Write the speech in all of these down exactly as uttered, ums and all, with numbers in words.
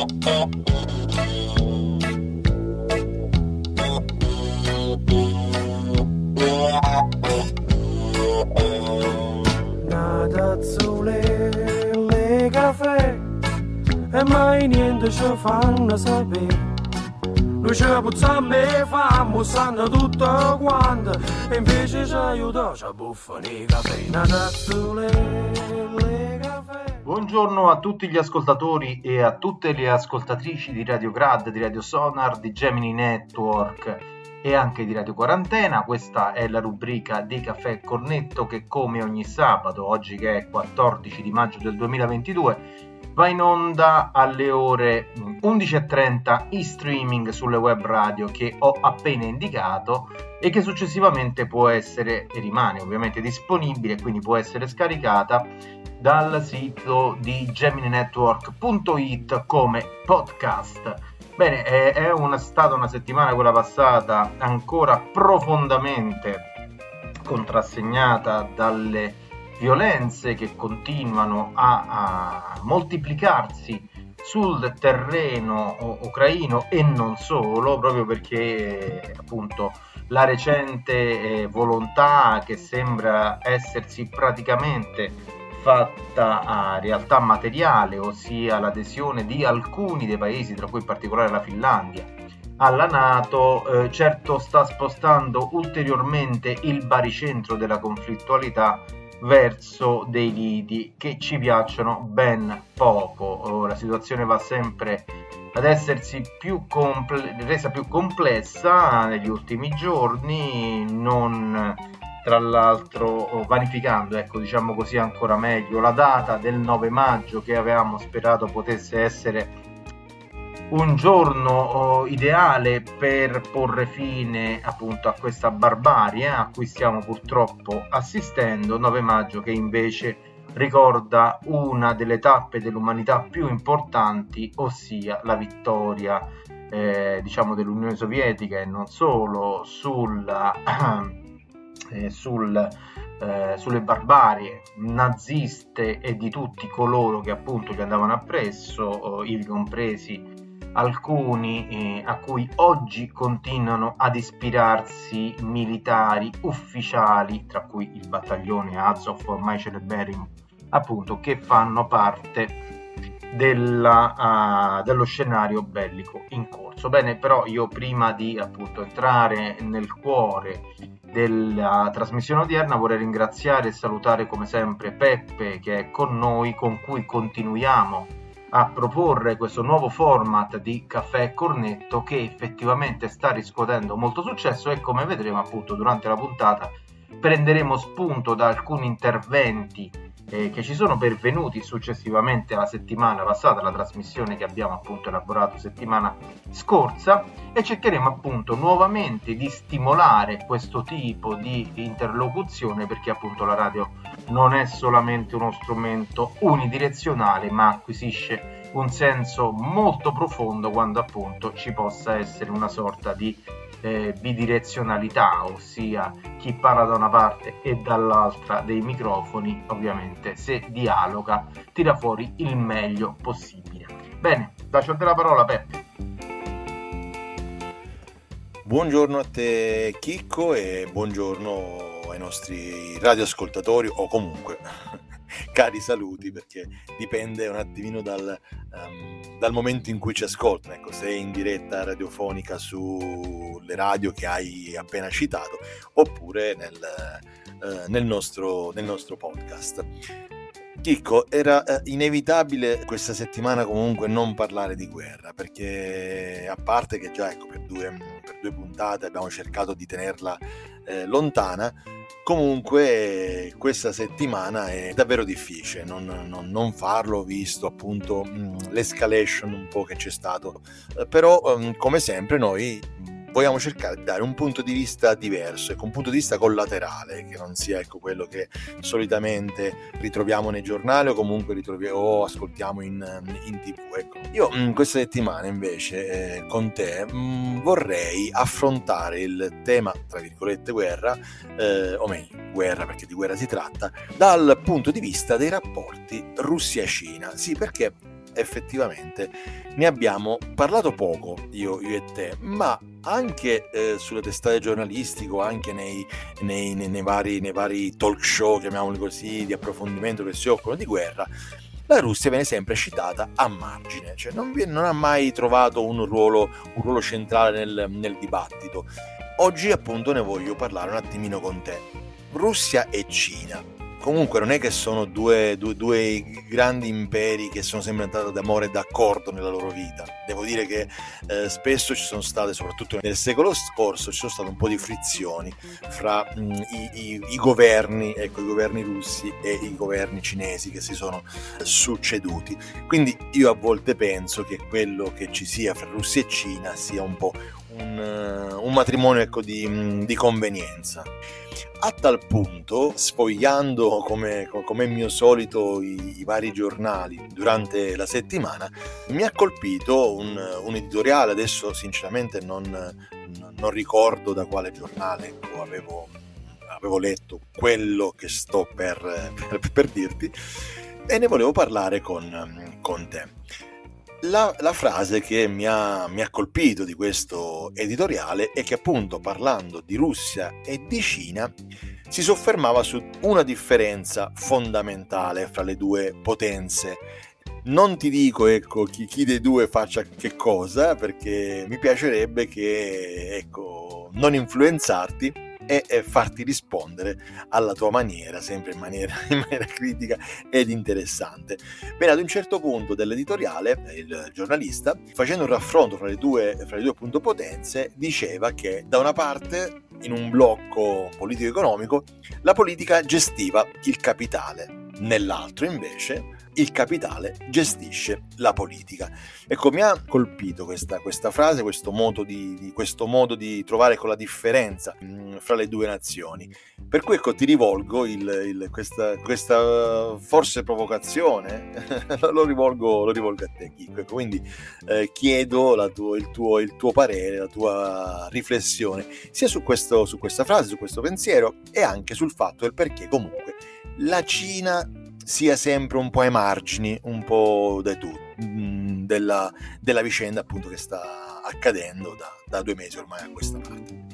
Nadazzole le caffè e mai niente ci fanno sapere. Noi ci puzziamo e famo, sanno tutto quanto, e invece ci aiuta, ci buffano i caffè. Nadazzole le caffè. Buongiorno a tutti gli ascoltatori e a tutte le ascoltatrici di Radio Grad, di Radio Sonar, di Gemini Network e anche di Radio Quarantena. Questa è la rubrica di Caffè Cornetto che, come ogni sabato, oggi che è quattordici di maggio del duemilaventidue, va in onda alle ore undici e trenta in streaming sulle web radio che ho appena indicato e che successivamente può essere e rimane ovviamente disponibile, quindi può essere scaricata dal sito di gemini network punto it come podcast. Bene, è, è una, stata una settimana, quella passata, ancora profondamente contrassegnata dalle violenze che continuano a, a moltiplicarsi sul terreno ucraino e non solo, proprio perché appunto la recente eh, volontà che sembra essersi praticamente fatta a realtà materiale, ossia l'adesione di alcuni dei paesi, tra cui in particolare la Finlandia, alla NATO, eh, certo sta spostando ulteriormente il baricentro della conflittualità verso dei lidi che ci piacciono ben poco. La situazione va sempre ad essersi più comple- resa più complessa negli ultimi giorni, non tra l'altro vanificando, ecco, diciamo così, ancora meglio la data del nove maggio, che avevamo sperato potesse essere un giorno oh, ideale per porre fine appunto a questa barbarie a cui stiamo purtroppo assistendo. nove maggio che invece ricorda una delle tappe dell'umanità più importanti, ossia la vittoria eh, diciamo dell'Unione Sovietica e non solo sulla eh, sul Eh, sulle barbarie naziste e di tutti coloro che appunto gli andavano appresso, eh, ivi compresi alcuni eh, a cui oggi continuano ad ispirarsi militari ufficiali, tra cui il battaglione Azov, ormai celeberrimo, appunto, che fanno parte della, uh, dello scenario bellico in corso. Bene, però io prima di appunto entrare nel cuore della trasmissione odierna vorrei ringraziare e salutare come sempre Peppe, che è con noi, con cui continuiamo a proporre questo nuovo format di Caffè Cornetto che effettivamente sta riscuotendo molto successo e, come vedremo appunto durante la puntata, prenderemo spunto da alcuni interventi eh, che ci sono pervenuti successivamente alla settimana passata, la trasmissione che abbiamo appunto elaborato settimana scorsa, e cercheremo appunto nuovamente di stimolare questo tipo di interlocuzione, perché appunto la radio non è solamente uno strumento unidirezionale, ma acquisisce un senso molto profondo quando appunto ci possa essere una sorta di eh, bidirezionalità, ossia chi parla da una parte e dall'altra dei microfoni, ovviamente se dialoga tira fuori il meglio possibile. Bene, lascio a te la parola, Peppe. Buongiorno a te Chicco e buongiorno ai nostri radioascoltatori, o comunque cari saluti, perché dipende un attimino dal, um, dal momento in cui ci ascoltano. Ecco, se è in diretta radiofonica sulle radio che hai appena citato, oppure nel, uh, nel, nostro, nel nostro podcast. Chicco, era uh, inevitabile questa settimana comunque non parlare di guerra, perché a parte che già ecco per due, per due puntate abbiamo cercato di tenerla eh, lontana, comunque questa settimana è davvero difficile non, non, non farlo, visto appunto mh, l'escalation un po' che c'è stato, eh, però um, come sempre noi vogliamo cercare di dare un punto di vista diverso, ecco, un punto di vista collaterale, che non sia ecco quello che solitamente ritroviamo nei giornali o comunque ritroviamo o ascoltiamo in, in tv. Ecco. Io mh, questa settimana invece eh, con te mh, vorrei affrontare il tema, tra virgolette, guerra, eh, o meglio, guerra perché di guerra si tratta, dal punto di vista dei rapporti Russia-Cina. Sì, perché effettivamente ne abbiamo parlato poco, io, io e te, ma anche eh, sulle testate giornalistiche, anche nei, nei, nei, nei, vari, nei vari talk show, chiamiamoli così, di approfondimento che si occupano di guerra, la Russia viene sempre citata a margine, cioè non, non ha mai trovato un ruolo, un ruolo centrale nel, nel dibattito. Oggi appunto ne voglio parlare un attimino con te. Russia e Cina. Comunque non è che sono due, due, due grandi imperi che sono sempre andati d'amore e d'accordo nella loro vita. Devo dire che eh, spesso ci sono state, soprattutto nel secolo scorso, ci sono state un po' di frizioni fra mh, i, i, i governi, ecco, i governi russi e i governi cinesi che si sono succeduti. Quindi io a volte penso che quello che ci sia fra Russia e Cina sia un po' un, un matrimonio, ecco, di, di convenienza. A tal punto, sfogliando come, come è mio solito i, i vari giornali durante la settimana, mi ha colpito un, un editoriale, adesso sinceramente non, non ricordo da quale giornale, ecco, avevo, avevo letto quello che sto per, per, per dirti, e ne volevo parlare con, con te. La, la frase che mi ha, mi ha colpito di questo editoriale è che appunto, parlando di Russia e di Cina, si soffermava su una differenza fondamentale fra le due potenze. Non ti dico, ecco, chi, chi dei due faccia che cosa, perché mi piacerebbe che, ecco, non influenzarti e, e farti rispondere alla tua maniera, sempre in maniera, in maniera critica ed interessante. Bene, ad un certo punto dell'editoriale, il giornalista, facendo un raffronto fra le due, fra le due appunto potenze, diceva che da una parte, in un blocco politico-economico, la politica gestiva il capitale, nell'altro invece il capitale gestisce la politica. Ecco, mi ha colpito questa, questa frase, questo modo di, di, questo modo di trovare con la differenza mh, fra le due nazioni. Per cui, ecco, ti rivolgo il, il, questa, questa forse provocazione, lo, rivolgo, lo rivolgo a te, Chicco. Ecco, quindi eh, chiedo la tuo, il, tuo, il tuo parere, la tua riflessione, sia su, questo, su questa frase, su questo pensiero, e anche sul fatto del perché comunque la Cina sia sempre un po' ai margini, un po' da tu, della, della vicenda appunto che sta accadendo da, da due mesi ormai a questa parte.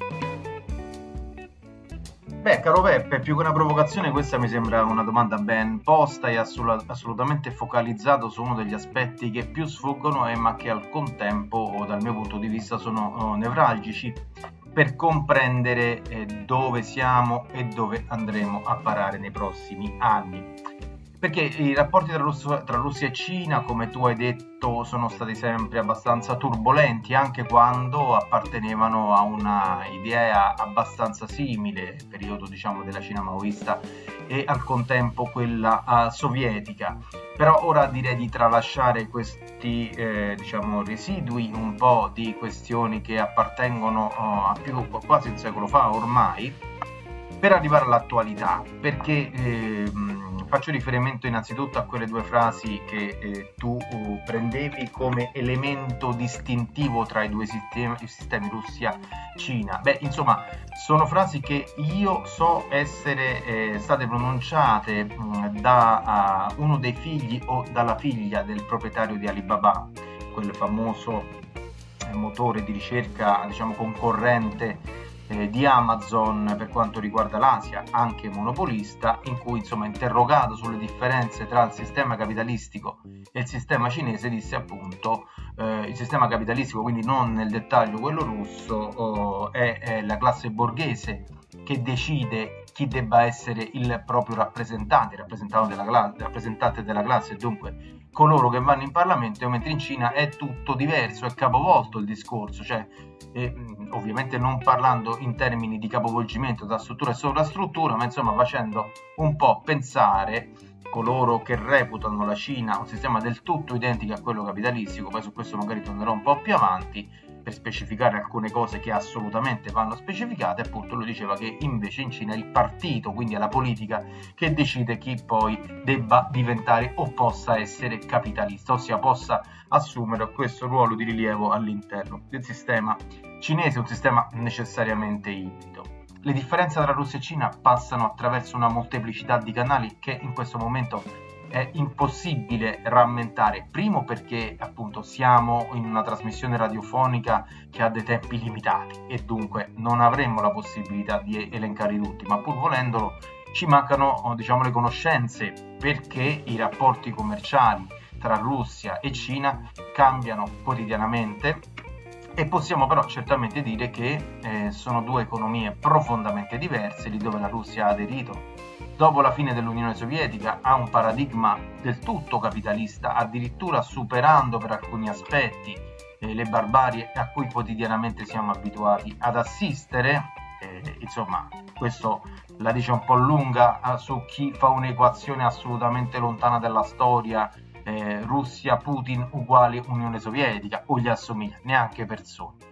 Beh, caro Peppe, più che una provocazione, questa mi sembra una domanda ben posta e assolut- assolutamente focalizzato su uno degli aspetti che più sfuggono e ma che al contempo, o dal mio punto di vista, sono oh, nevralgici per comprendere eh, dove siamo e dove andremo a parare nei prossimi anni. Perché i rapporti tra Russia, tra Russia e Cina, come tu hai detto, sono stati sempre abbastanza turbolenti, anche quando appartenevano a una idea abbastanza simile, periodo diciamo della Cina maoista e al contempo quella uh, sovietica. Però ora direi di tralasciare questi eh, diciamo residui, un po' di questioni che appartengono uh, a più quasi un secolo fa ormai, per arrivare all'attualità, perché eh, faccio riferimento innanzitutto a quelle due frasi che eh, tu uh, prendevi come elemento distintivo tra i due sistemi, i sistemi Russia-Cina. Beh, insomma, sono frasi che io so essere eh, state pronunciate mh, da uh, uno dei figli o dalla figlia del proprietario di Alibaba, quel famoso eh, motore di ricerca, diciamo, concorrente di Amazon per quanto riguarda l'Asia, anche monopolista, in cui insomma interrogato sulle differenze tra il sistema capitalistico e il sistema cinese disse appunto eh, il sistema capitalistico, quindi non nel dettaglio quello russo, oh, è, è la classe borghese che decide chi debba essere il proprio rappresentante, rappresentante della classe, rappresentante della classe, e dunque coloro che vanno in Parlamento, mentre in Cina è tutto diverso, è capovolto il discorso, cioè eh, ovviamente non parlando in termini di capovolgimento da struttura e sovrastruttura, ma insomma facendo un po' pensare coloro che reputano la Cina un sistema del tutto identico a quello capitalistico. Poi su questo magari tornerò un po' più avanti per specificare alcune cose che assolutamente vanno specificate. Appunto lui diceva che invece in Cina è il partito, quindi è la politica, che decide chi poi debba diventare o possa essere capitalista, ossia possa assumere questo ruolo di rilievo all'interno del sistema cinese, un sistema necessariamente ibrido. Le differenze tra Russia e Cina passano attraverso una molteplicità di canali che in questo momento è impossibile rammentare, primo perché appunto siamo in una trasmissione radiofonica che ha dei tempi limitati e dunque non avremmo la possibilità di elencare tutti, ma pur volendolo ci mancano, diciamo, le conoscenze, perché i rapporti commerciali tra Russia e Cina cambiano quotidianamente e possiamo però certamente dire che eh, sono due economie profondamente diverse, lì dove la Russia ha aderito dopo la fine dell'Unione Sovietica a un paradigma del tutto capitalista, addirittura superando per alcuni aspetti eh, le barbarie a cui quotidianamente siamo abituati ad assistere. Eh, insomma, questo la dice un po' lunga eh, su chi fa un'equazione assolutamente lontana dalla storia, eh, Russia, Putin uguale Unione Sovietica, o gli assomiglia, neanche persone.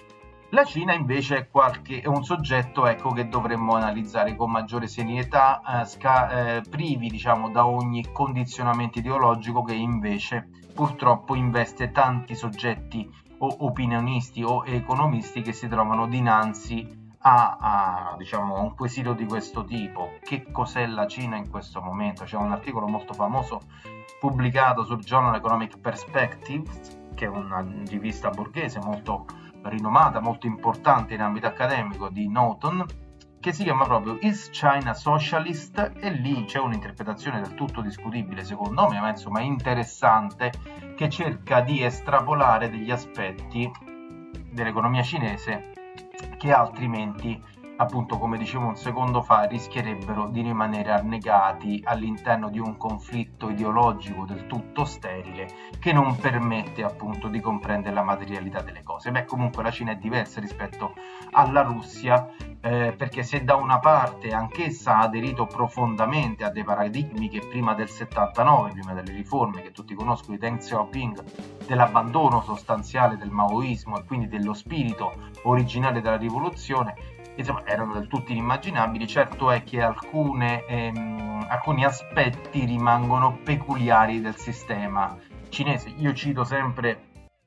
La Cina invece è, qualche, è un soggetto, ecco, che dovremmo analizzare con maggiore serietà, eh, sca- eh, privi, diciamo, da ogni condizionamento ideologico che invece purtroppo investe tanti soggetti o opinionisti o economisti che si trovano dinanzi a, a diciamo, un quesito di questo tipo. Che cos'è la Cina in questo momento? C'è un articolo molto famoso pubblicato sul Journal Economic Perspectives, che è una rivista borghese molto rinomata, molto importante in ambito accademico, di Norton, che si chiama proprio Is China Socialist? E lì c'è un'interpretazione del tutto discutibile secondo me, ma insomma interessante, che cerca di estrapolare degli aspetti dell'economia cinese che altrimenti, appunto, come dicevo un secondo fa, rischierebbero di rimanere annegati all'interno di un conflitto ideologico del tutto sterile che non permette appunto di comprendere la materialità delle cose. Beh, comunque la Cina è diversa rispetto alla Russia, eh, perché se da una parte anch'essa ha aderito profondamente a dei paradigmi che prima del settantanove, prima delle riforme che tutti conoscono di Deng Xiaoping, dell'abbandono sostanziale del maoismo e quindi dello spirito originale della rivoluzione, insomma, erano del tutto inimmaginabili. Certo è che alcune, ehm, alcuni aspetti rimangono peculiari del sistema cinese. Io cito sempre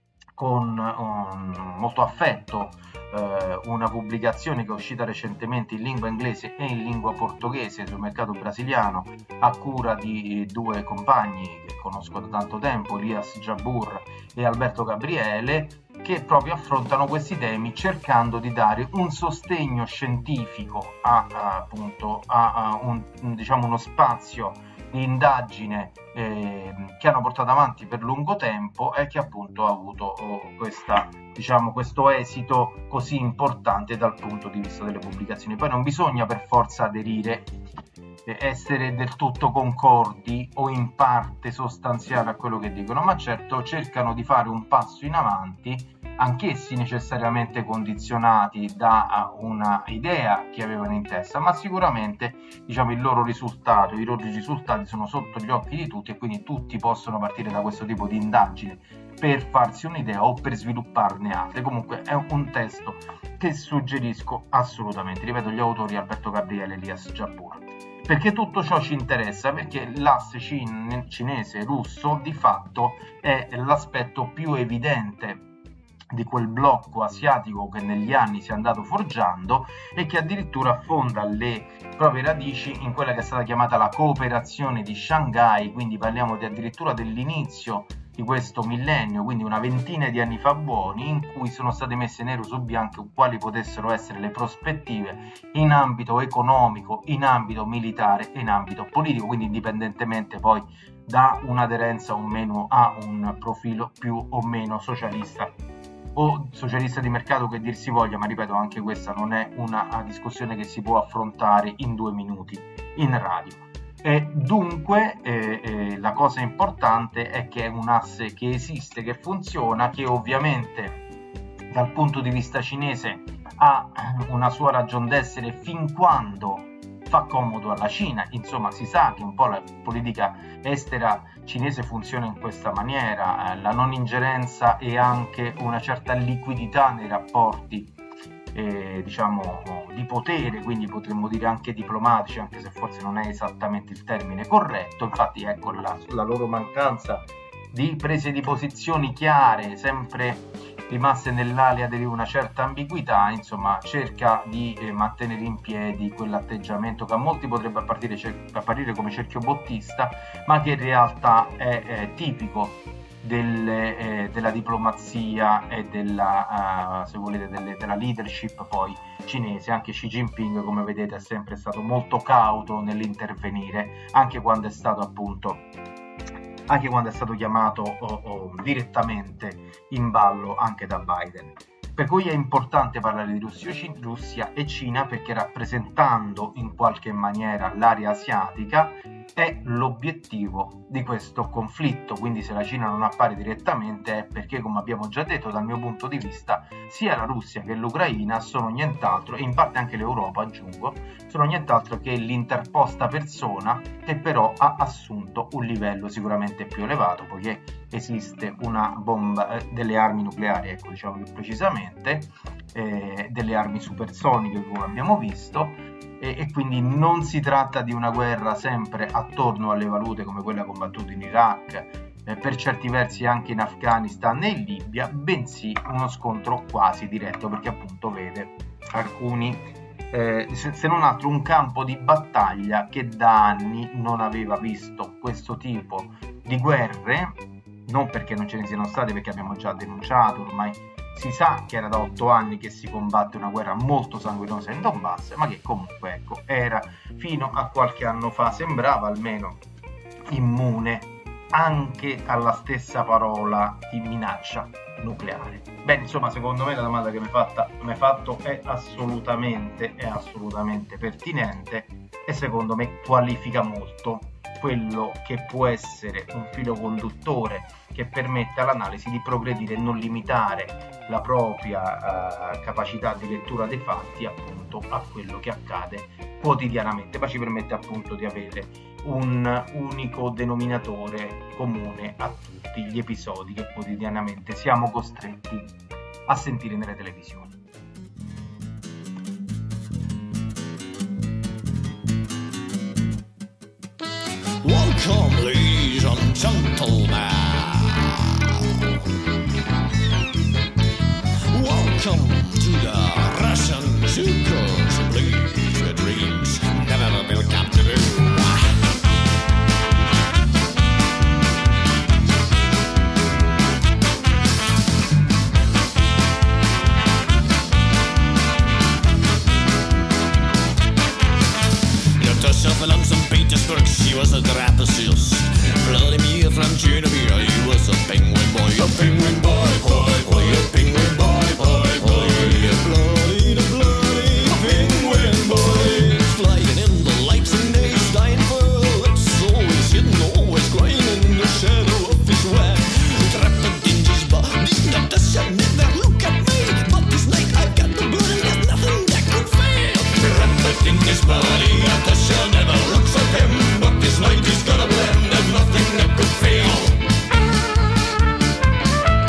con um, molto affetto eh, una pubblicazione che è uscita recentemente in lingua inglese e in lingua portoghese sul mercato brasiliano, a cura di due compagni che conosco da tanto tempo, Elias Jabbour e Alberto Gabriele, che proprio affrontano questi temi cercando di dare un sostegno scientifico a, a, appunto, a, a un, diciamo, uno spazio di indagine eh, che hanno portato avanti per lungo tempo e che appunto ha avuto oh, questa, diciamo, questo esito così importante dal punto di vista delle pubblicazioni. Poi non bisogna per forza aderire, eh, essere del tutto concordi o in parte sostanziali a quello che dicono, ma certo cercano di fare un passo in avanti, anch'essi necessariamente condizionati da una idea che avevano in testa, ma sicuramente, diciamo, il loro risultato, i loro risultati sono sotto gli occhi di tutti e quindi tutti possono partire da questo tipo di indagine per farsi un'idea o per svilupparne altre. Comunque è un testo che suggerisco assolutamente. Ripeto, gli autori Alberto Gabriele e Elias Jabbour. Perché tutto ciò ci interessa? Perché l'asse cin- cinese-russo di fatto è l'aspetto più evidente di quel blocco asiatico che negli anni si è andato forgiando e che addirittura affonda le proprie radici in quella che è stata chiamata la cooperazione di Shanghai, quindi parliamo di addirittura dell'inizio di questo millennio, quindi una ventina di anni fa buoni, in cui sono state messe nero su bianco quali potessero essere le prospettive in ambito economico, in ambito militare e in ambito politico, quindi indipendentemente poi da un'aderenza o meno a un profilo più o meno socialista o socialista di mercato che dir si voglia, ma ripeto, anche questa non è una discussione che si può affrontare in due minuti in radio. E dunque eh, eh, la cosa importante è che è un asse che esiste, che funziona, che ovviamente dal punto di vista cinese ha una sua ragion d'essere fin quando fa comodo alla Cina. Insomma, si sa che un po' la politica estera cinese funziona in questa maniera, eh, la non ingerenza e anche una certa liquidità nei rapporti eh, diciamo di potere, quindi potremmo dire anche diplomatici, anche se forse non è esattamente il termine corretto. Infatti ecco la, la loro mancanza di prese di posizioni chiare, sempre rimaste nell'aria di una certa ambiguità, insomma cerca di eh, mantenere in piedi quell'atteggiamento che a molti potrebbe apparire, cer- apparire come cerchiobottista, ma che in realtà è, è tipico delle, eh, della diplomazia e della, uh, se volete, delle, della leadership poi cinese. Anche Xi Jinping, come vedete, è sempre stato molto cauto nell'intervenire, anche quando è stato appunto anche quando è stato chiamato oh, oh, direttamente in ballo anche da Biden. Per cui è importante parlare di Russia, Russia e Cina, perché rappresentando in qualche maniera l'area asiatica è l'obiettivo di questo conflitto. Quindi se la Cina non appare direttamente è perché, come abbiamo già detto, dal mio punto di vista sia la Russia che l'Ucraina sono nient'altro, e in parte anche l'Europa aggiungo, sono nient'altro che l'interposta persona che però ha assunto un livello sicuramente più elevato, poiché esiste una bomba, eh, delle armi nucleari, ecco, diciamo più precisamente, eh, delle armi supersoniche come abbiamo visto, e, e quindi non si tratta di una guerra sempre attorno alle valute come quella combattuta in Iraq, eh, per certi versi anche in Afghanistan e in Libia, bensì uno scontro quasi diretto, perché appunto vede alcuni Eh, se, se non altro un campo di battaglia che da anni non aveva visto questo tipo di guerre, non perché non ce ne siano state, perché abbiamo già denunciato, ormai si sa che era da otto anni che si combatte una guerra molto sanguinosa in Donbass, ma che comunque ecco era fino a qualche anno fa, sembrava almeno immune anche alla stessa parola di minaccia nucleare. Beh, insomma, secondo me la domanda che mi hai fatto è assolutamente, è assolutamente pertinente, e secondo me qualifica molto quello che può essere un filo conduttore che permette all'analisi di progredire e non limitare la propria uh, capacità di lettura dei fatti appunto a quello che accade quotidianamente, ma ci permette appunto di avere un unico denominatore comune a tutti gli episodi che quotidianamente siamo costretti a sentire nelle televisioni. Welcome, ladies and gentlemen. Welcome to the Russian circus. Please, your dreams never will come true. From Saint Petersburg, she was a trapezist. Vladimir from Genevieve, he was a penguin boy. A penguin boy, boy, boy, a penguin boy, boy, boy. Bloody, the bloody penguin boy. Flying in the lights and days, dying for lips. Always hidden, always crying in the shadow of his web. Trapped in his body, not the sun, never look at me. But this night I've got the blood and there's nothing that could fail. Trapped in his body, not the sun, never looks at him. But this night he's gonna blend, there's nothing that could fail.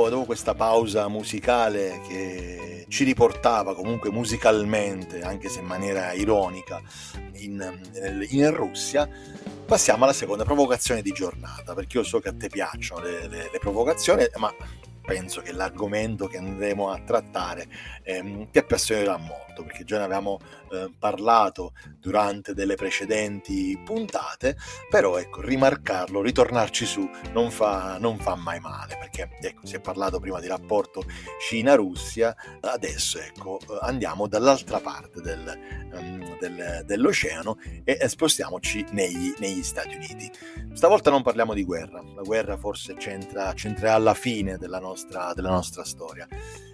dopo, dopo questa pausa musicale che ci riportava comunque musicalmente, anche se in maniera ironica, in, in Russia, passiamo alla seconda provocazione di giornata, perché io so che a te piacciono le, le, le provocazioni, ma penso che l'argomento che andremo a trattare ehm, ti appassionerà molto, perché già ne avevamo eh, parlato durante delle precedenti puntate, però ecco, rimarcarlo, ritornarci su non fa, non fa mai male, perché ecco, si è parlato prima di rapporto Cina-Russia, adesso ecco, andiamo dall'altra parte del, um, del, dell'oceano e spostiamoci negli, negli Stati Uniti. Stavolta non parliamo di guerra, la guerra forse c'entra, c'entra alla fine della nostra, della nostra storia.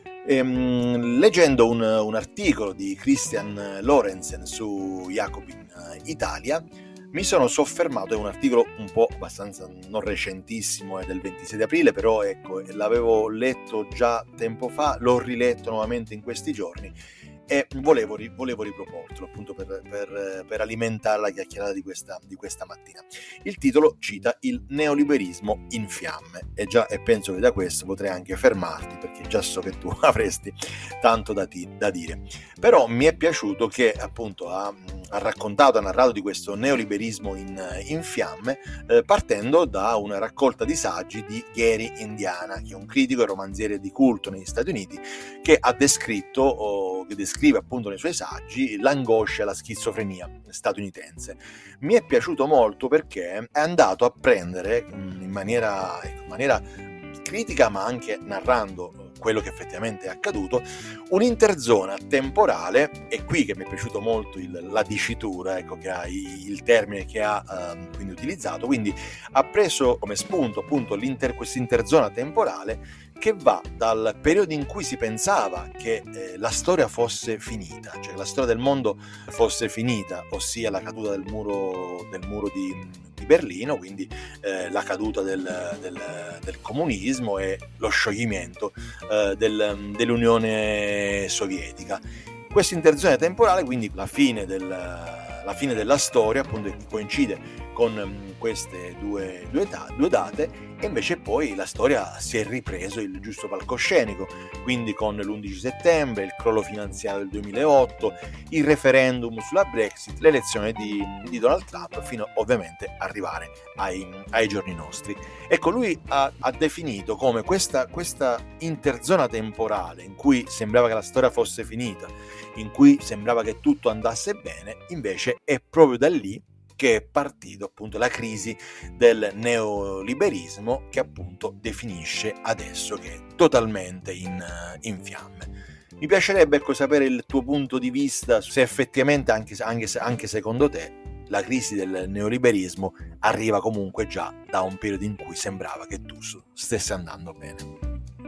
Ehm, leggendo un, un articolo di Christian Lorenzen su Jacobin Italia, mi sono soffermato, è un articolo un po' abbastanza non recentissimo, è del ventisei di aprile, però ecco, l'avevo letto già tempo fa, l'ho riletto nuovamente in questi giorni e volevo, volevo riproportelo appunto per, per, per alimentare la chiacchierata di questa, di questa mattina. Il titolo cita il neoliberismo in fiamme e già e penso che da questo potrei anche fermarti, perché già so che tu avresti tanto da, ti, da dire. Però mi è piaciuto che appunto ha, ha raccontato, ha narrato di questo neoliberismo in, in fiamme eh, partendo da una raccolta di saggi di Gary Indiana, che è un critico e romanziere di culto negli Stati Uniti, che ha descritto oh, che descrive appunto nei suoi saggi l'angoscia e la schizofrenia statunitense. Mi è piaciuto molto perché è andato a prendere in maniera, in maniera critica, ma anche narrando quello che effettivamente è accaduto, un'interzona temporale, e qui che mi è piaciuto molto il, la dicitura, ecco, che ha il termine che ha um, quindi utilizzato, quindi ha preso come spunto appunto l'inter, questa interzona temporale che va dal periodo in cui si pensava che eh, la storia fosse finita, cioè la storia del mondo fosse finita, ossia la caduta del muro, del muro di, di Berlino, quindi eh, la caduta del, del, del comunismo e lo scioglimento eh, del, dell'Unione Sovietica. Questa interzona temporale, quindi la fine, del, la fine della storia, appunto, che coincide con queste due, due, ta- due date, e invece poi la storia si è ripreso il giusto palcoscenico, quindi con l'undici settembre, il crollo finanziario del duemilaotto, il referendum sulla Brexit, l'elezione di, di Donald Trump, fino ovviamente a arrivare ai, ai giorni nostri. Ecco, lui ha, ha definito come questa, questa interzona temporale in cui sembrava che la storia fosse finita, in cui sembrava che tutto andasse bene, invece è proprio da lì che è partito appunto la crisi del neoliberismo, che appunto definisce adesso che è totalmente in, in fiamme. Mi piacerebbe ecco, sapere il tuo punto di vista, se effettivamente anche, anche, anche secondo te la crisi del neoliberismo arriva comunque già da un periodo in cui sembrava che tu stesse andando bene.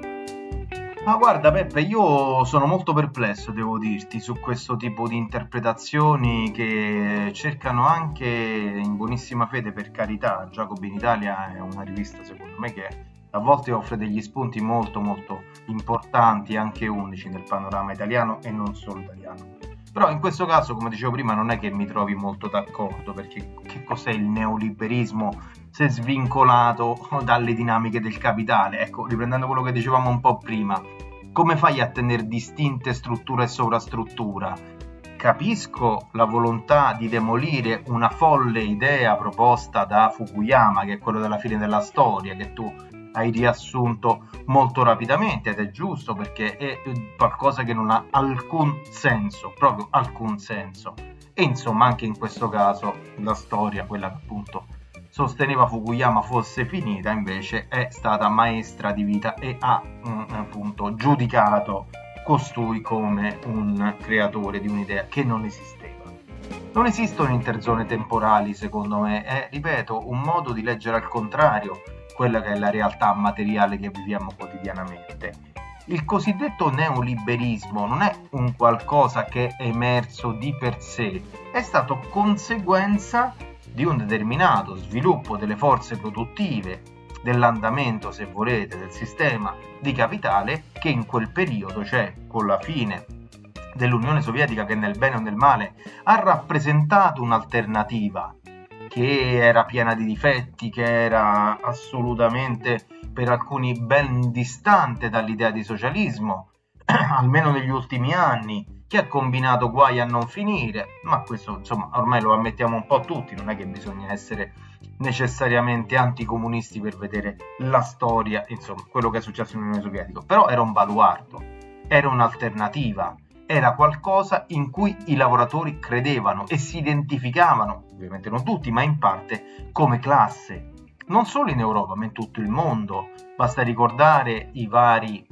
Ma guarda Peppe, io sono molto perplesso, devo dirti, su questo tipo di interpretazioni che cercano anche, in buonissima fede per carità, Jacobin Italia è una rivista secondo me che a volte offre degli spunti molto molto importanti, anche unici nel panorama italiano e non solo italiano. Però in questo caso, come dicevo prima, non è che mi trovi molto d'accordo, perché che cos'è il neoliberismo se svincolato dalle dinamiche del capitale? Ecco, riprendendo quello che dicevamo un po' prima, come fai a tenere distinte struttura e sovrastruttura? Capisco la volontà di demolire una folle idea proposta da Fukuyama, che è quello della fine della storia, che tu hai riassunto molto rapidamente, ed è giusto perché è qualcosa che non ha alcun senso, proprio alcun senso. E insomma anche in questo caso la storia, quella che appunto sosteneva Fukuyama fosse finita, invece è stata maestra di vita e ha mh, appunto giudicato costui come un creatore di un'idea che non esisteva. Non esistono interzone temporali, secondo me, è, ripeto, un modo di leggere al contrario quella che è la realtà materiale che viviamo quotidianamente. Il cosiddetto neoliberismo non è un qualcosa che è emerso di per sé, è stato conseguenza di un determinato sviluppo delle forze produttive, dell'andamento, se volete, del sistema di capitale, che in quel periodo, cioè con la fine dell'Unione Sovietica, che nel bene o nel male ha rappresentato un'alternativa che era piena di difetti, che era assolutamente per alcuni ben distante dall'idea di socialismo, almeno negli ultimi anni, che ha combinato guai a non finire, ma questo insomma ormai lo ammettiamo un po' tutti, non è che bisogna essere necessariamente anticomunisti per vedere la storia, insomma quello che è successo nell'Unione Sovietica, però era un baluardo, era un'alternativa, era qualcosa in cui i lavoratori credevano e si identificavano, ovviamente non tutti, ma in parte, come classe, non solo in Europa ma in tutto il mondo. Basta ricordare i vari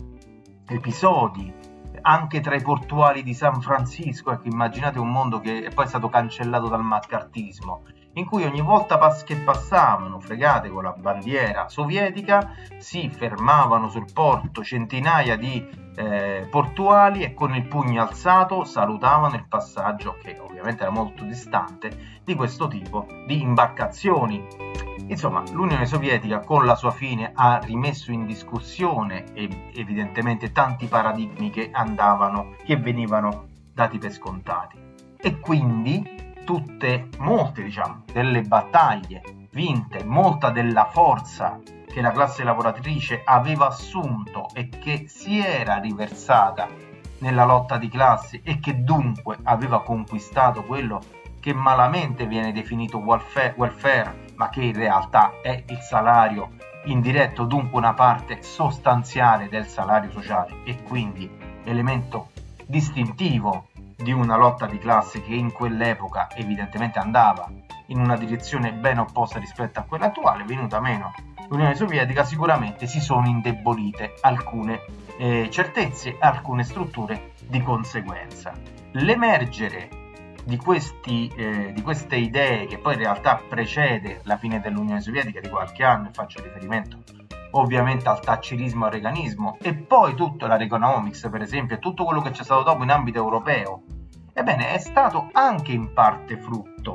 episodi anche tra i portuali di San Francisco, ecco, immaginate un mondo che poi è stato cancellato dal maccartismo, in cui ogni volta pas- che passavano fregate con la bandiera sovietica si fermavano sul porto centinaia di eh, portuali e con il pugno alzato salutavano il passaggio, che ovviamente era molto distante, di questo tipo di imbarcazioni. Insomma, l'Unione Sovietica con la sua fine ha rimesso in discussione e evidentemente tanti paradigmi che andavano, che venivano dati per scontati. E quindi tutte, molte diciamo, delle battaglie vinte, molta della forza che la classe lavoratrice aveva assunto e che si era riversata nella lotta di classe e che dunque aveva conquistato quello che malamente viene definito welfare, welfare, ma che in realtà è il salario indiretto, dunque una parte sostanziale del salario sociale e quindi elemento distintivo di una lotta di classe che in quell'epoca evidentemente andava in una direzione ben opposta rispetto a quella attuale, venuta meno l'Unione Sovietica, sicuramente si sono indebolite alcune eh, certezze, alcune strutture di conseguenza. L'emergere di, questi, eh, di queste idee, che poi in realtà precede la fine dell'Unione Sovietica di qualche anno, e faccio riferimento ovviamente al thatcherismo e al reaganismo, e poi tutta la Reaganomics per esempio, e tutto quello che c'è stato dopo in ambito europeo, ebbene è stato anche in parte frutto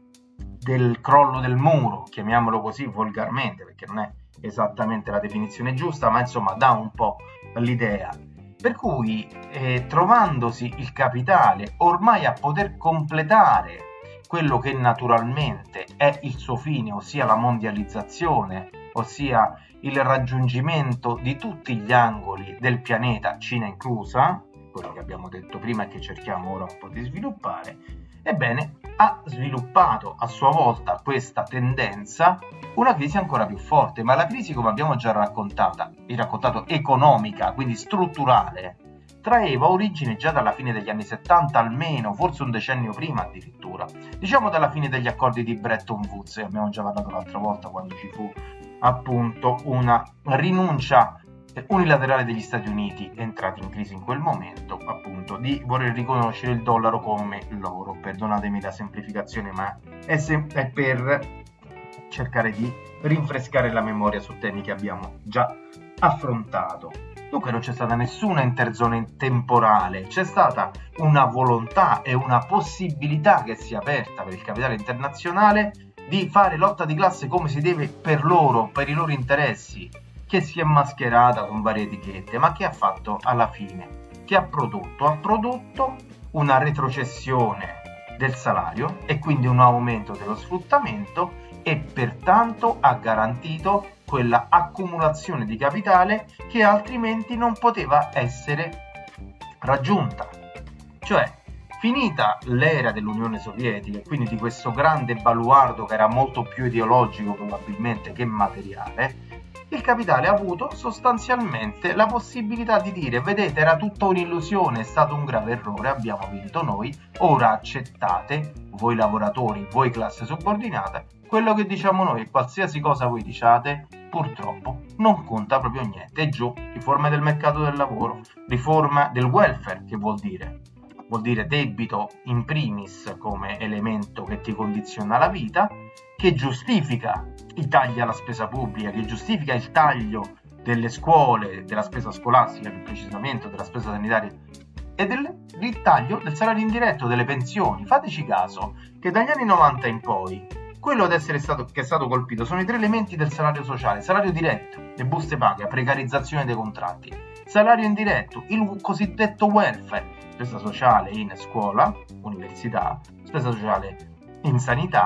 del crollo del muro, chiamiamolo così volgarmente perché non è esattamente la definizione giusta, ma insomma dà un po' l'idea. Per cui eh, trovandosi il capitale ormai a poter completare quello che naturalmente è il suo fine, ossia la mondializzazione, ossia il raggiungimento di tutti gli angoli del pianeta, Cina inclusa, quello che abbiamo detto prima e che cerchiamo ora un po' di sviluppare, ebbene ha sviluppato a sua volta questa tendenza una crisi ancora più forte, ma la crisi, come abbiamo già raccontata, raccontato economica, quindi strutturale, traeva origine già dalla fine degli anni settanta, almeno, forse un decennio prima addirittura, diciamo dalla fine degli accordi di Bretton Woods, abbiamo già parlato l'altra volta quando ci fu appunto una rinuncia unilaterale degli Stati Uniti, entrati in crisi in quel momento, appunto, di voler riconoscere il dollaro come l'oro. Perdonatemi la semplificazione, ma è, sem- è per cercare di rinfrescare la memoria su temi che abbiamo già affrontato. Dunque non c'è stata nessuna interzone temporale, c'è stata una volontà e una possibilità che si è aperta per il capitale internazionale di fare lotta di classe come si deve per loro, per i loro interessi, che si è mascherata con varie etichette, ma che ha fatto alla fine? Che ha prodotto? Ha prodotto una retrocessione del salario e quindi un aumento dello sfruttamento e pertanto ha garantito quella accumulazione di capitale che altrimenti non poteva essere raggiunta. Cioè, finita l'era dell'Unione Sovietica e quindi di questo grande baluardo che era molto più ideologico probabilmente che materiale, il capitale ha avuto sostanzialmente la possibilità di dire: vedete, era tutta un'illusione, è stato un grave errore, abbiamo vinto noi, ora accettate, voi lavoratori, voi classe subordinata, quello che diciamo noi e qualsiasi cosa voi diciate purtroppo non conta proprio niente. E giù, riforma del mercato del lavoro, riforma del welfare, che vuol dire? Vuol dire debito in primis come elemento che ti condiziona la vita, che giustifica i tagli alla spesa pubblica, che giustifica il taglio delle scuole, della spesa scolastica più precisamente, della spesa sanitaria, e del, il taglio del salario indiretto, delle pensioni. Fateci caso che dagli anni novanta in poi quello ad essere stato, che è stato colpito sono i tre elementi del salario sociale: salario diretto, le buste paga, precarizzazione dei contratti; salario indiretto, il cosiddetto welfare, spesa sociale in scuola, università, spesa sociale in sanità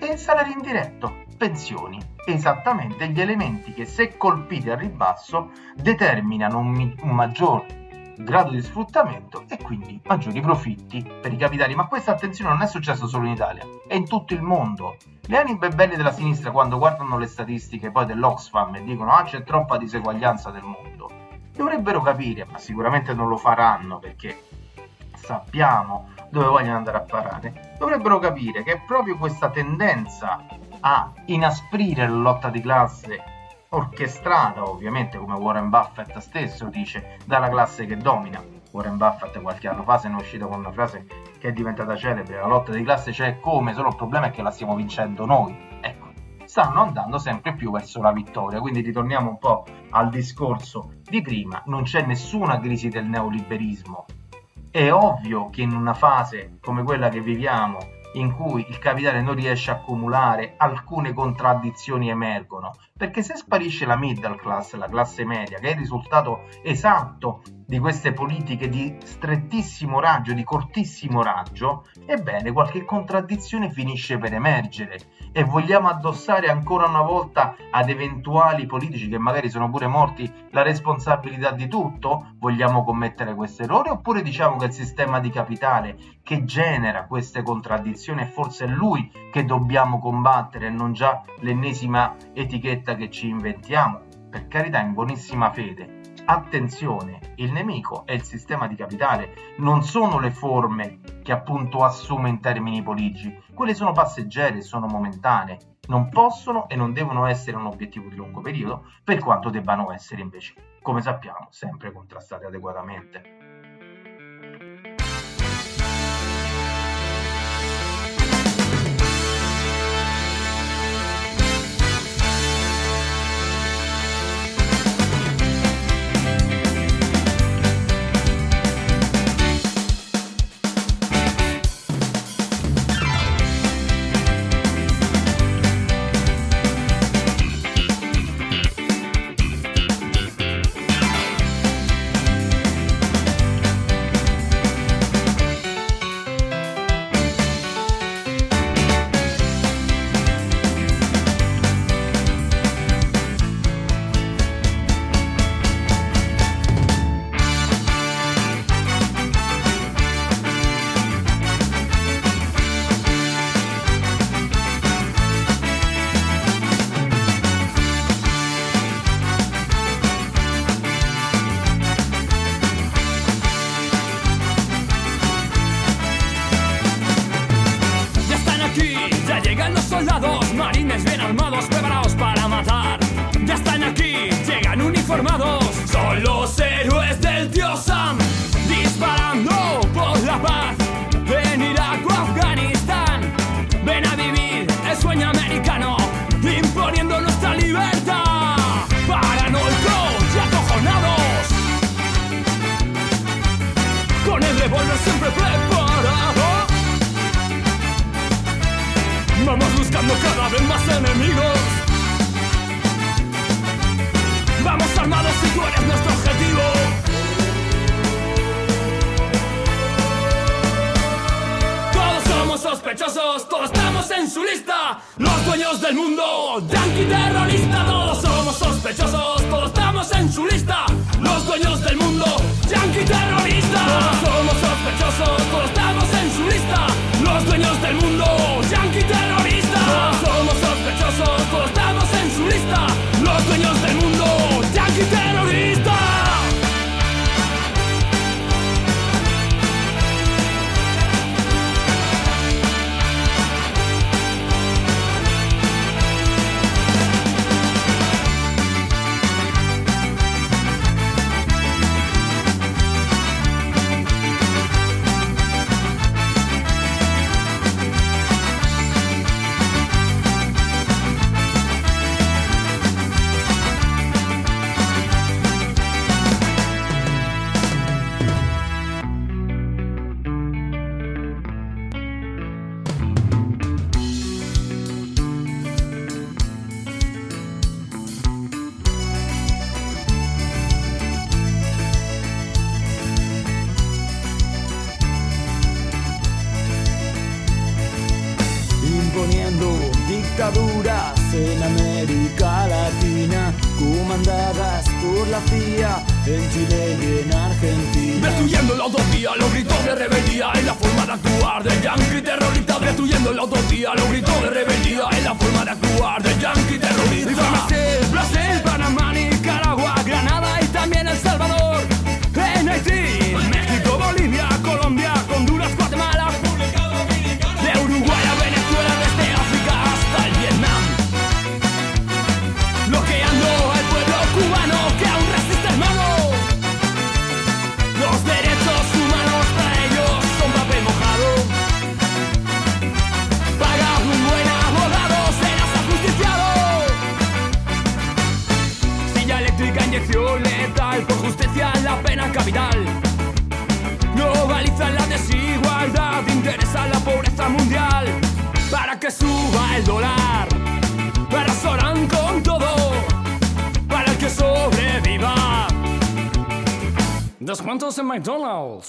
e salario indiretto, pensioni, esattamente gli elementi che, se colpiti al ribasso, determinano un, mi- un maggior grado di sfruttamento e quindi maggiori profitti per i capitali. Ma questa, attenzione, non è successo solo in Italia, è in tutto il mondo. Le anime belle della sinistra, quando guardano le statistiche poi dell'Oxfam e dicono ah, c'è troppa diseguaglianza del mondo, dovrebbero capire, ma sicuramente non lo faranno perché sappiamo dove vogliono andare a parare, dovrebbero capire che è proprio questa tendenza a inasprire la lotta di classe, orchestrata ovviamente, come Warren Buffett stesso dice, dalla classe che domina. Warren Buffett qualche anno fa se ne è uscito con una frase che è diventata celebre: la lotta di classe c'è come, solo il problema è che la stiamo vincendo noi. Ecco, stanno andando sempre più verso la vittoria. Quindi ritorniamo un po' al discorso di prima, non c'è nessuna crisi del neoliberismo. È ovvio che in una fase come quella che viviamo, in cui il capitale non riesce a accumulare, alcune contraddizioni emergono, perché se sparisce la middle class, la classe media, che è il risultato esatto di queste politiche di strettissimo raggio, di cortissimo raggio, ebbene qualche contraddizione finisce per emergere. E vogliamo addossare ancora una volta ad eventuali politici che magari sono pure morti la responsabilità di tutto? Vogliamo commettere questo errore, oppure diciamo che il sistema di capitale che genera queste contraddizioni è forse lui che dobbiamo combattere e non già l'ennesima etichetta che ci inventiamo? Per carità, in buonissima fede. Attenzione, il nemico è il sistema di capitale, non sono le forme che appunto assume in termini politici. Quelle sono passeggere, sono momentanee, non possono e non devono essere un obiettivo di lungo periodo, per quanto debbano essere invece, come sappiamo, sempre contrastate adeguatamente. Marines bien armados, preparados para matar. Ya están aquí, llegan uniformados. Son los héroes del tío Sam, disparando por la paz en Irak o Afganistán. Ven a vivir el sueño americano, imponiendo nuestra libertad. Paranoicos y acojonados, con el revólver siempre preparado. Vamos buscando cada vez más enemigos. Vamos armados si tú eres nuestro objetivo. Todos somos sospechosos, todos estamos en su lista. Los dueños del mundo, yankee terrorista. Todos somos sospechosos, todos estamos en su lista. Los dueños del mundo, yankee terrorista. Todos somos sospechosos, todos estamos en su lista. Los dueños del mundo, yankee terrorista. Todos somos sospechosos, todos estamos en su lista. Los dueños del mundo, yankee terrorista. dictaduras en América Latina, comandadas por la C I A en Chile y en Argentina. Destruyendo la utopía, los gritos de rebeldía en la forma de actuar del yanqui terrorista. Destruyendo la utopía, los gritos de rebeldía en la forma de actuar del yanqui terrorista. Brasil, Brasil, Panamá, Nicaragua, Granada y también El Salvador. En Haití, México, Bolivia, Colombia, Honduras, Guatemala, de Uruguay a Venezuela, desde África hasta el Vietnam. Bloqueando al pueblo cubano que aún resiste, hermano. Los derechos humanos para ellos son papel mojado. Pagar un buen abogado serás ajusticiado. Silla eléctrica, inyección letal, por justicia la pena capital. Globalizan la desigualdad, interesa la pobreza mundial. Para que suba el dólar, arrasorán con todo, para el que sobreviva. Descuentos en McDonald's.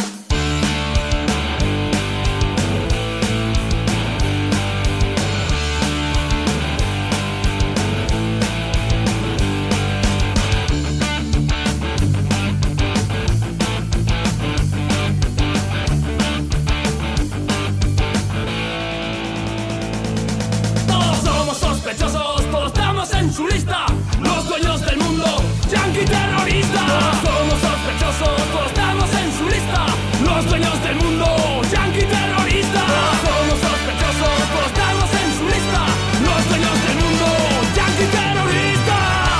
Todos estamos en su lista, los dueños del mundo, yanqui terrorista. Todos somos sospechosos, todos estamos en su lista, los dueños del mundo, yanqui terrorista. Todos somos sospechosos, todos estamos en su lista, los dueños del mundo, yanqui terrorista.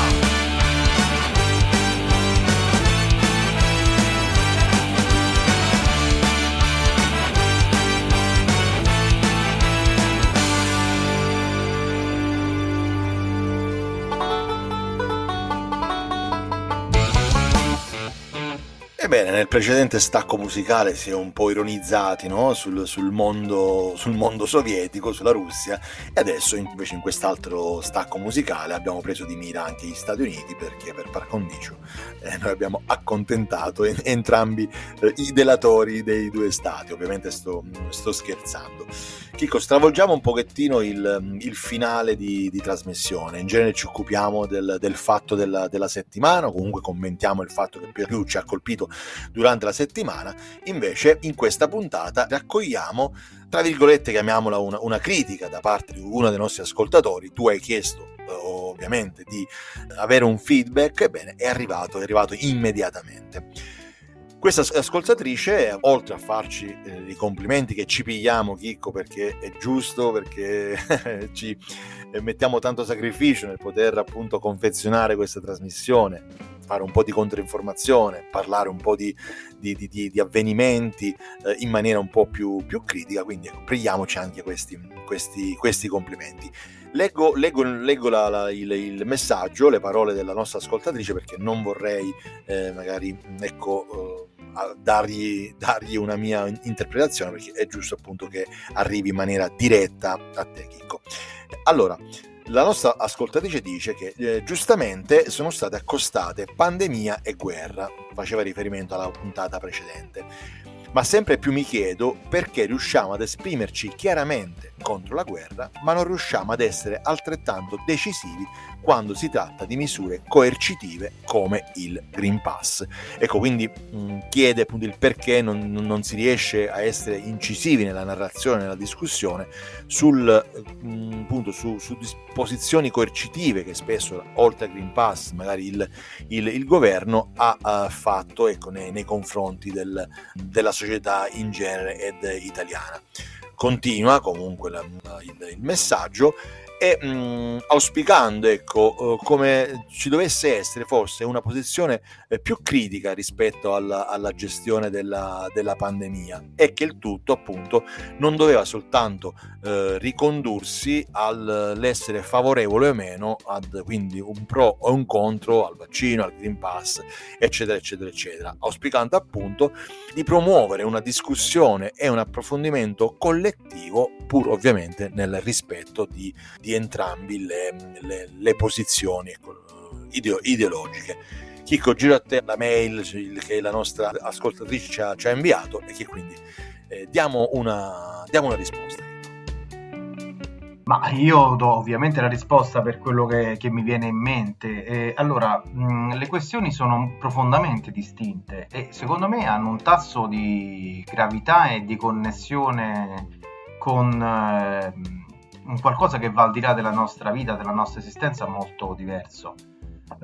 Ebbene, nel precedente stacco musicale si è un po' ironizzati, no? sul, sul, mondo, sul mondo sovietico, sulla Russia, e adesso invece in quest'altro stacco musicale abbiamo preso di mira anche gli Stati Uniti, perché per par condicio eh, noi abbiamo accontentato en- entrambi eh, i delatori dei due stati. Ovviamente sto, sto scherzando. Chicco, stravolgiamo un pochettino il, il finale di, di trasmissione. In genere ci occupiamo del, del fatto della, della settimana, o comunque commentiamo il fatto che più ci ha colpito durante la settimana. Invece in questa puntata raccogliamo, tra virgolette, chiamiamola una, una critica da parte di uno dei nostri ascoltatori. Tu hai chiesto eh, ovviamente di avere un feedback, ebbene è arrivato, è arrivato immediatamente. Questa ascoltatrice, oltre a farci eh, i complimenti che ci pigliamo, Chicco, perché è giusto, perché ci eh, mettiamo tanto sacrificio nel poter appunto confezionare questa trasmissione, fare un po' di controinformazione, parlare un po' di, di, di, di avvenimenti eh, in maniera un po' più, più critica, quindi ecco, prendiamoci anche questi, questi, questi complimenti. Leggo, leggo, leggo la, la, il, il messaggio, le parole della nostra ascoltatrice, perché non vorrei eh, magari ecco eh, dargli, dargli una mia interpretazione, perché è giusto appunto che arrivi in maniera diretta a te, Chicco. Allora, la nostra ascoltatrice dice che eh, giustamente sono state accostate pandemia e guerra, faceva riferimento alla puntata precedente. Ma sempre più mi chiedo perché riusciamo ad esprimerci chiaramente contro la guerra, ma non riusciamo ad essere altrettanto decisivi quando si tratta di misure coercitive come il Green Pass. Ecco, quindi mh, chiede appunto il perché non, non si riesce a essere incisivi nella narrazione, nella discussione, sul, mh, appunto, su, su disposizioni coercitive che spesso, oltre al Green Pass, magari il, il, il governo ha, ha fatto ecco, nei, nei confronti del, della società in genere ed italiana. Continua comunque la, il, il messaggio e mh, auspicando ecco come ci dovesse essere forse una posizione eh, più critica rispetto alla, alla gestione della, della pandemia, e che il tutto appunto non doveva soltanto eh, ricondursi all'essere favorevole o meno ad quindi un pro o un contro al vaccino, al Green Pass, eccetera eccetera eccetera, auspicando appunto di promuovere una discussione e un approfondimento collettivo, pur ovviamente nel rispetto di di entrambi le, le, le posizioni ideo, ideologiche. Chicco, giro a te la mail che la nostra ascoltatrice ci ha, ci ha inviato, e che quindi eh, diamo, una, diamo una risposta. Ma io do ovviamente la risposta per quello che, che mi viene in mente. Eh, allora, mh, le questioni sono profondamente distinte e secondo me hanno un tasso di gravità e di connessione con eh, un qualcosa che va al di là della nostra vita, della nostra esistenza, molto diverso. Eh,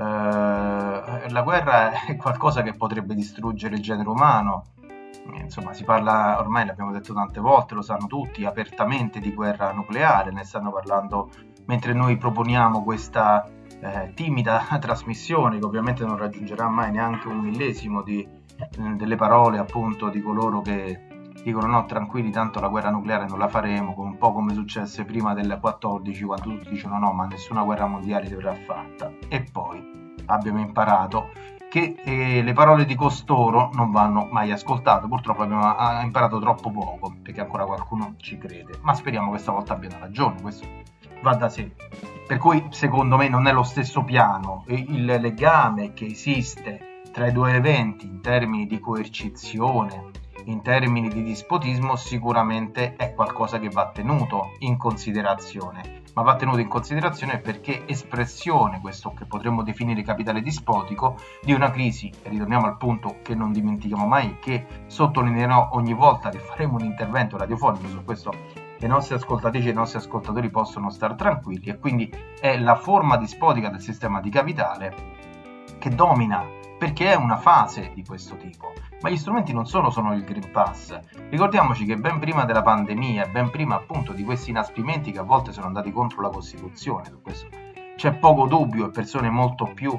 la guerra è qualcosa che potrebbe distruggere il genere umano. Insomma, si parla, ormai l'abbiamo detto tante volte, lo sanno tutti, apertamente di guerra nucleare, ne stanno parlando mentre noi proponiamo questa eh, timida trasmissione che ovviamente non raggiungerà mai neanche un millesimo di, delle parole appunto di coloro che dicono no, tranquilli, tanto la guerra nucleare non la faremo, un po' come successe prima del quattordici, quando tutti dicono no, ma nessuna guerra mondiale verrà fatta. E poi abbiamo imparato che eh, le parole di costoro non vanno mai ascoltate. Purtroppo abbiamo ah, imparato troppo poco, perché ancora qualcuno ci crede, ma speriamo che stavolta abbiano ragione, questo va da sé. Per cui secondo me non è lo stesso piano, il legame che esiste tra i due eventi in termini di coercizione, in termini di dispotismo, sicuramente è qualcosa che va tenuto in considerazione. Ma va tenuto in considerazione perché espressione, questo che potremmo definire capitale dispotico, di una crisi, e ritorniamo al punto che non dimentichiamo mai, che sottolineerò ogni volta che faremo un intervento radiofonico su questo, le nostre ascoltatrici e i nostri ascoltatori possono stare tranquilli, e quindi è la forma dispotica del sistema di capitale che domina, perché è una fase di questo tipo. Ma gli strumenti non sono solo il Green Pass. Ricordiamoci che ben prima della pandemia, ben prima appunto di questi inasprimenti che a volte sono andati contro la Costituzione, su questo c'è poco dubbio, e persone molto più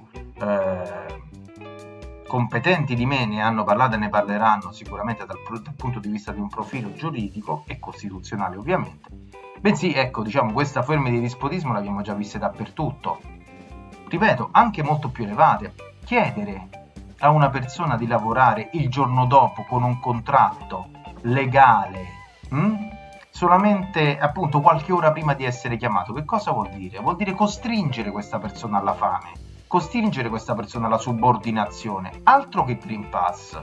eh, competenti di me ne hanno parlato e ne parleranno sicuramente dal, dal punto di vista di un profilo giuridico e costituzionale ovviamente. Bensì, ecco, diciamo, questa forma di dispotismo l'abbiamo già vista dappertutto. Ripeto, anche molto più elevate. Chiedere a una persona di lavorare il giorno dopo con un contratto legale, hm? solamente appunto qualche ora prima di essere chiamato, che cosa vuol dire? Vuol dire costringere questa persona alla fame, costringere questa persona alla subordinazione, altro che Green Pass.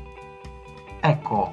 Ecco,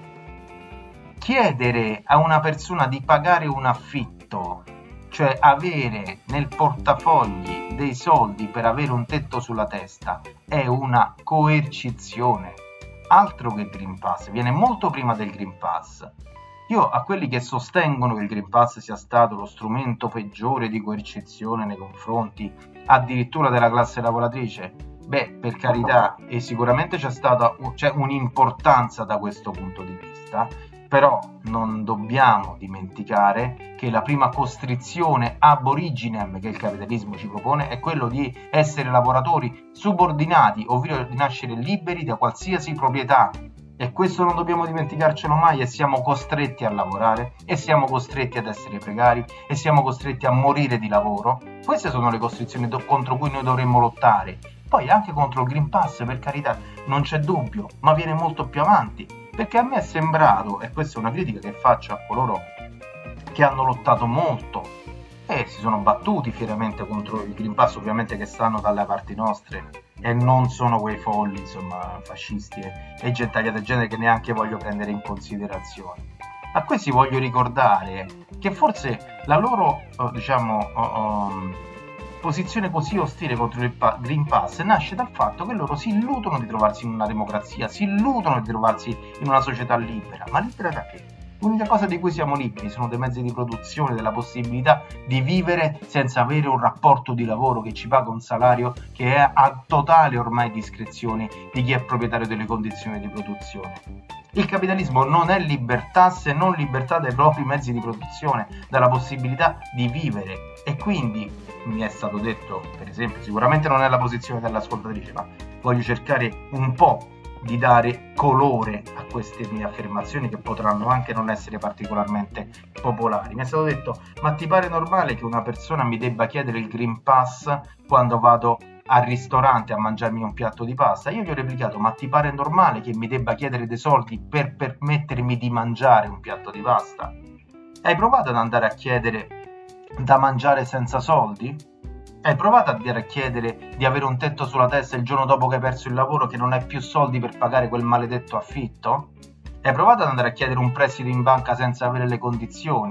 chiedere a una persona di pagare un affitto, cioè avere nel portafogli dei soldi per avere un tetto sulla testa, è una coercizione, altro che Green Pass, viene molto prima del Green Pass. Io a quelli che sostengono che il Green Pass sia stato lo strumento peggiore di coercizione nei confronti addirittura della classe lavoratrice, beh, per carità, e sicuramente c'è stata c'è un'importanza da questo punto di vista, però non dobbiamo dimenticare che la prima costrizione ab originem che il capitalismo ci propone è quello di essere lavoratori subordinati, ovvero di nascere liberi da qualsiasi proprietà, e questo non dobbiamo dimenticarcelo mai, e siamo costretti a lavorare, e siamo costretti ad essere precari, e siamo costretti a morire di lavoro. Queste sono le costrizioni do- contro cui noi dovremmo lottare. Poi anche contro il Green Pass, per carità, non c'è dubbio, ma viene molto più avanti. Perché a me è sembrato, e questa è una critica che faccio a coloro che hanno lottato molto e si sono battuti fieramente contro il Green Pass, ovviamente che stanno dalle parti nostre e non sono quei folli, insomma, fascisti e, e gentaglia del genere che neanche voglio prendere in considerazione. A questi voglio ricordare che forse la loro, oh, diciamo, oh, oh, posizione così ostile contro il Green Pass nasce dal fatto che loro si illudono di trovarsi in una democrazia, si illudono di trovarsi in una società libera. Ma libera da che? L'unica cosa di cui siamo liberi sono dei mezzi di produzione, della possibilità di vivere senza avere un rapporto di lavoro che ci paga un salario che è a totale ormai discrezione di chi è proprietario delle condizioni di produzione. Il capitalismo non è libertà se non libertà dai propri mezzi di produzione, dalla possibilità di vivere. E quindi mi è stato detto, per esempio, sicuramente non è la posizione dell'ascoltatrice, ma voglio cercare un po' di dare colore a queste mie affermazioni che potranno anche non essere particolarmente popolari. Mi è stato detto: ma ti pare normale che una persona mi debba chiedere il Green Pass quando vado al ristorante a mangiarmi un piatto di pasta? Io gli ho replicato: ma ti pare normale che mi debba chiedere dei soldi per permettermi di mangiare un piatto di pasta? Hai provato ad andare a chiedere da mangiare senza soldi? Hai provato ad andare a chiedere di avere un tetto sulla testa il giorno dopo che hai perso il lavoro, che non hai più soldi per pagare quel maledetto affitto? Hai provato ad andare a chiedere un prestito in banca senza avere le condizioni?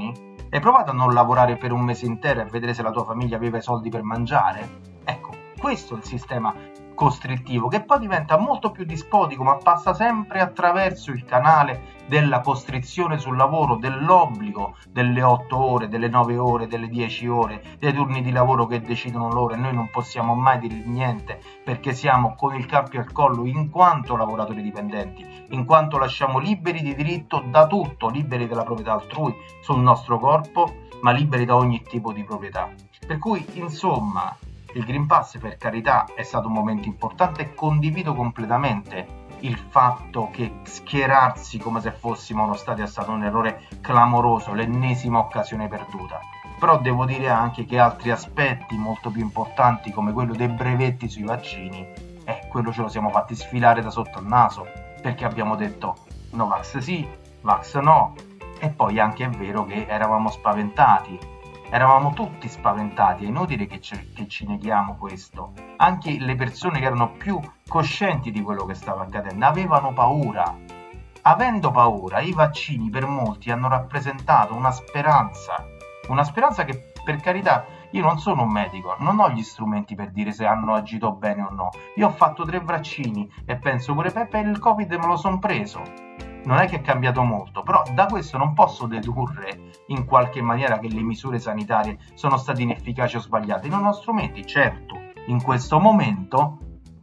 Hai provato a non lavorare per un mese intero e a vedere se la tua famiglia aveva i soldi per mangiare? Ecco, questo è il sistema costrittivo, che poi diventa molto più dispotico, ma passa sempre attraverso il canale della costrizione sul lavoro, dell'obbligo delle otto ore, delle nove ore, delle dieci ore, dei turni di lavoro che decidono loro, e noi non possiamo mai dire niente perché siamo con il cappio al collo in quanto lavoratori dipendenti, in quanto lasciamo liberi di diritto da tutto, liberi della proprietà altrui sul nostro corpo, ma liberi da ogni tipo di proprietà. Per cui, insomma, il Green Pass, per carità, è stato un momento importante e condivido completamente il fatto che schierarsi come se fossimo uno Stato è stato un errore clamoroso, l'ennesima occasione perduta. Però devo dire anche che altri aspetti molto più importanti, come quello dei brevetti sui vaccini, eh, quello ce lo siamo fatti sfilare da sotto al naso, perché abbiamo detto no vax sì, vax no, e poi anche è vero che eravamo spaventati. Eravamo tutti spaventati, è inutile che ci, che ci neghiamo questo. Anche le persone che erano più coscienti di quello che stava accadendo avevano paura. Avendo paura, i vaccini per molti hanno rappresentato una speranza. Una speranza che, per carità, io non sono un medico, non ho gli strumenti per dire se hanno agito bene o no. Io ho fatto tre vaccini e penso pure Peppe il Covid me lo son preso. Non è che è cambiato molto, però da questo non posso dedurre in qualche maniera che le misure sanitarie sono state inefficaci o sbagliate. Non ho strumenti, certo, in questo momento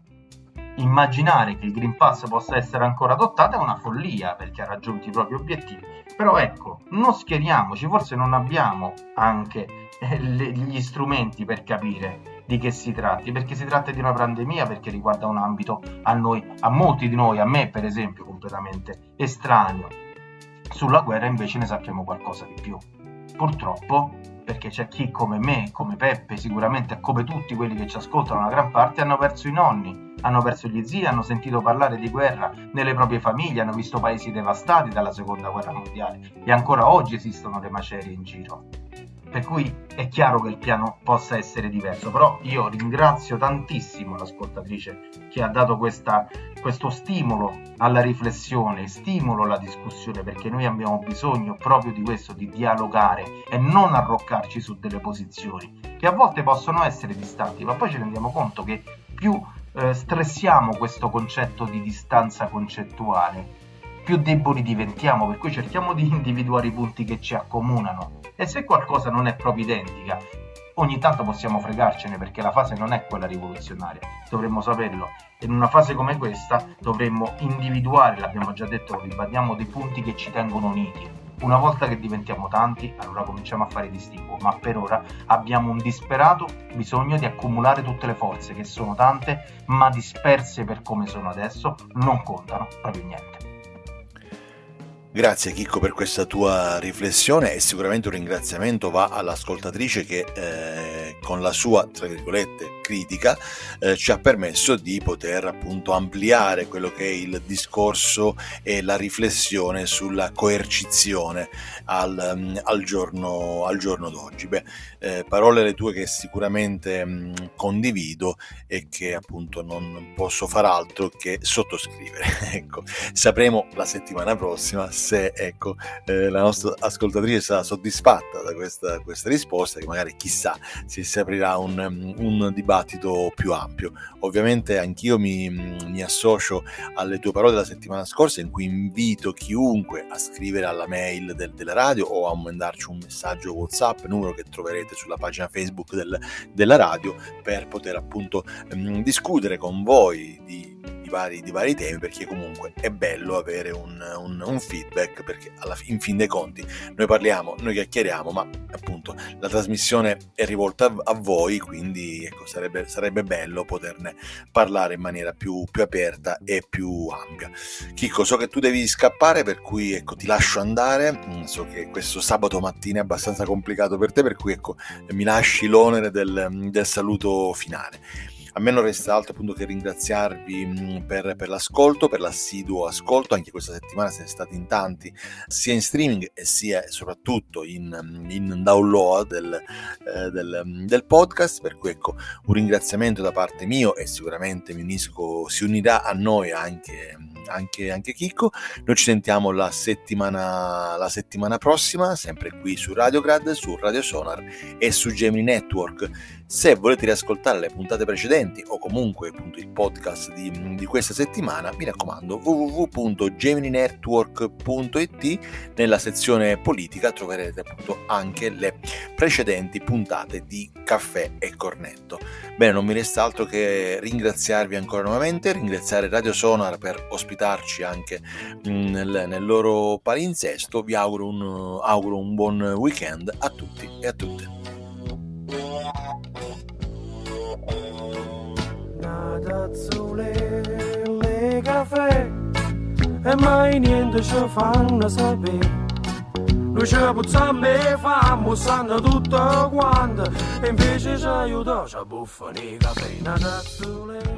immaginare che il Green Pass possa essere ancora adottato è una follia, perché ha raggiunto i propri obiettivi. Però ecco, non schieriamoci, forse non abbiamo anche eh, le, gli strumenti per capire di che si tratti, perché si tratta di una pandemia, perché riguarda un ambito a noi, a molti di noi, a me per esempio, completamente estraneo. Sulla guerra invece ne sappiamo qualcosa di più, purtroppo, perché c'è chi come me, come Peppe, sicuramente come tutti quelli che ci ascoltano, la gran parte hanno perso i nonni, hanno perso gli zii, hanno sentito parlare di guerra nelle proprie famiglie, hanno visto paesi devastati dalla seconda guerra mondiale e ancora oggi esistono le macerie in giro. Per cui è chiaro che il piano possa essere diverso, però io ringrazio tantissimo l'ascoltatrice che ha dato questa, questo stimolo alla riflessione, stimolo alla discussione, perché noi abbiamo bisogno proprio di questo, di dialogare e non arroccarci su delle posizioni che a volte possono essere distanti, ma poi ci rendiamo conto che più eh, stressiamo questo concetto di distanza concettuale, più deboli diventiamo, per cui cerchiamo di individuare i punti che ci accomunano. E se qualcosa non è proprio identica, ogni tanto possiamo fregarcene, perché la fase non è quella rivoluzionaria, dovremmo saperlo. E in una fase come questa dovremmo individuare, l'abbiamo già detto, ribadiamo, dei punti che ci tengono uniti. Una volta che diventiamo tanti, allora cominciamo a fare distinguo, ma per ora abbiamo un disperato bisogno di accumulare tutte le forze, che sono tante, ma disperse per come sono adesso, non contano proprio niente. Grazie Chicco per questa tua riflessione, e sicuramente un ringraziamento va all'ascoltatrice che eh, con la sua, tra virgolette, critica eh, ci ha permesso di poter appunto ampliare quello che è il discorso e la riflessione sulla coercizione al, al, giorno, al giorno d'oggi. Beh, eh, parole le tue che sicuramente mh, condivido e che appunto non posso far altro che sottoscrivere. Ecco, sapremo la settimana prossima se ecco eh, la nostra ascoltatrice sarà soddisfatta da questa, questa risposta, che magari chissà se si aprirà un, un dibattito più ampio. Ovviamente anch'io mi, mi associo alle tue parole della settimana scorsa, in cui invito chiunque a scrivere alla mail del, della radio o a mandarci un messaggio WhatsApp, numero che troverete sulla pagina Facebook del, della radio, per poter appunto mh, discutere con voi di Vari, di vari temi, perché comunque è bello avere un, un, un feedback, perché alla, in fin dei conti noi parliamo, noi chiacchieriamo, ma appunto la trasmissione è rivolta a, a voi, quindi ecco, sarebbe, sarebbe bello poterne parlare in maniera più, più aperta e più ampia. Chicco, so che tu devi scappare, per cui ecco ti lascio andare, so che questo sabato mattina è abbastanza complicato per te, per cui ecco mi lasci l'onere del, del saluto finale. A me non resta altro appunto che ringraziarvi mh, per, per l'ascolto, per l'assiduo ascolto. Anche questa settimana siete stati in tanti, sia in streaming e sia soprattutto in, in download del, eh, del, del podcast, per cui ecco un ringraziamento da parte mio, e sicuramente mi unisco, si unirà a noi anche Anche, anche Chicco. Noi ci sentiamo la settimana, la settimana prossima, sempre qui su Radiograd, su Radio Sonar e su Gemini Network. Se volete riascoltare le puntate precedenti o comunque appunto il podcast di, di questa settimana, mi raccomando w w w punto gemini network punto i t. Nella sezione politica troverete appunto anche le precedenti puntate di Caffè e Cornetto. Bene, non mi resta altro che ringraziarvi ancora nuovamente, ringraziare Radio Sonar per ospitarci anche nel, nel loro palinsesto. Vi auguro un, auguro un buon weekend a tutti e a tutte. Natazzole, le caffè e mai niente ci fanno sapere. Noi ci puzziamo e famo, sanno tutto quanto, e invece ci aiuta, ci buffano i caffè. Natazzole.